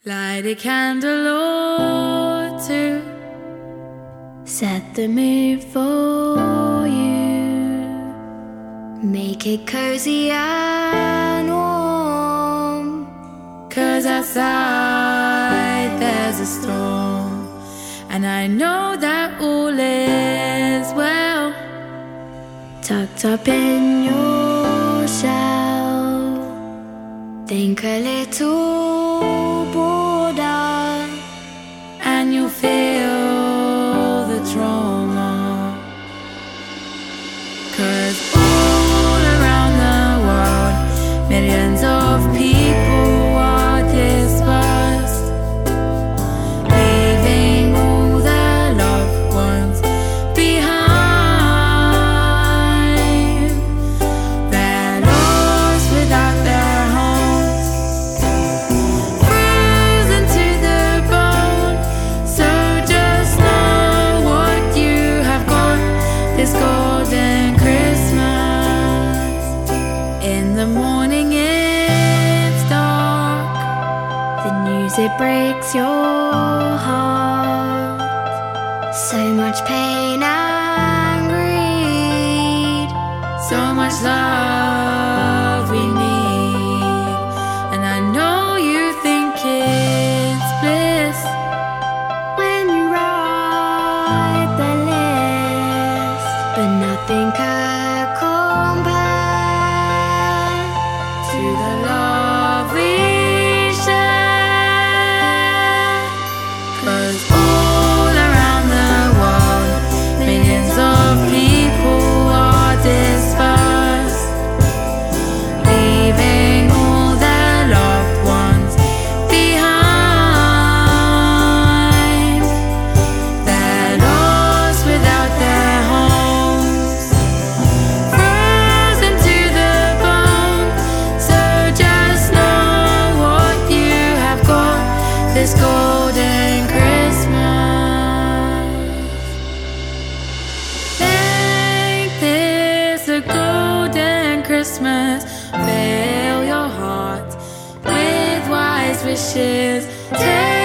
Light a candle or two, set the mood for you. Make it cozy and warm, 'cause outside there's a storm. And I know that all is well, tucked up in your shell. Think a little broader, and you'll feel the trauma. 'Cause all around the world, millions of people are dispersed, leaving all their loved ones behind. They're lost without their homes, frozen to the bone. So just know what you have got this golden Christmas. In the morning it's dark, the news it breaks your heart. So much pain and greed, so much love we need. And I know you think it's bliss when you write the list, but nothing could compare to the love we share. 'Cause all around the world, millions of people are dispersed, leaving all their loved ones behind. They're lost without their homes, frozen to the bone. So just know what you have got this golden Christmas. Make this a golden Christmas. Fill your heart with wise wishes. Take